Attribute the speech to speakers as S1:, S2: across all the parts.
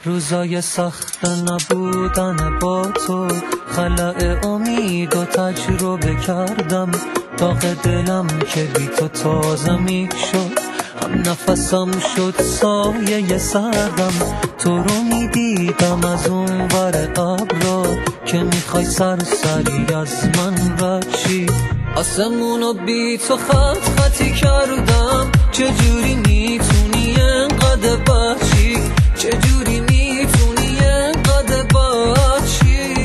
S1: روزای سخت نبودن با تو، خلأ امید و تجربه کردم. داغ دلم که بی تو تازه می شد، هم نفسم شد سایه سردم. تو رو می دیدم از اون ور ابرا، که میخوای سرسری از من رچی. آسمونو بی تو خط خطی کردم. چجوری میتونی انقدر بچی؟ چجوری میتونی انقدر بچی؟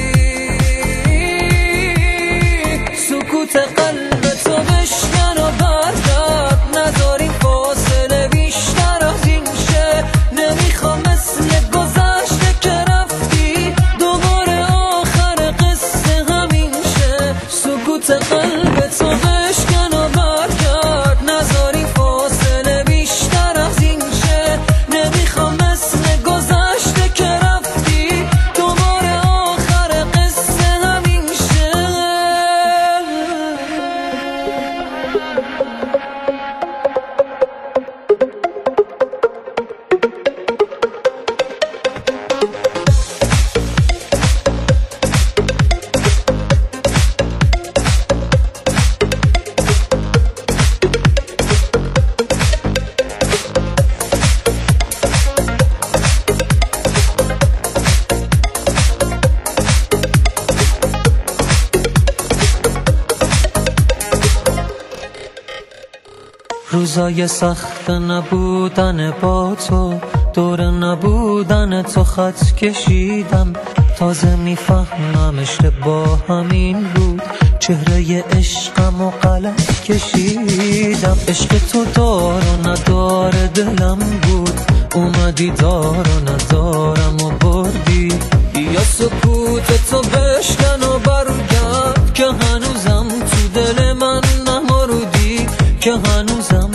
S1: سکوت قلب تو بشکن و برگرد، نذاریم فاصله بیشتر از این شه. نمیخوام مثل گذشته که رفتی دوباره آخر قصه همین شه. سکوت قلب تو بشکن و برگرد، نذاریم فاصله بیشتر از این شه. نمیخوام مثل گذشته که رفتی دوباره آخر قصه همین شه. روزای سخت نبودن با تو، دور نبودن تو خط کشیدم. تازه میفهمم اشتباه همین بود، چهره عشقم و غلط کشیدم. عشق تو دار و ندار دلم بود، اومدی دار و ندارم و بردی. یا سکوت تو بشکن و برگرد، که هنوزم تو دل من نمردی، که هنوزم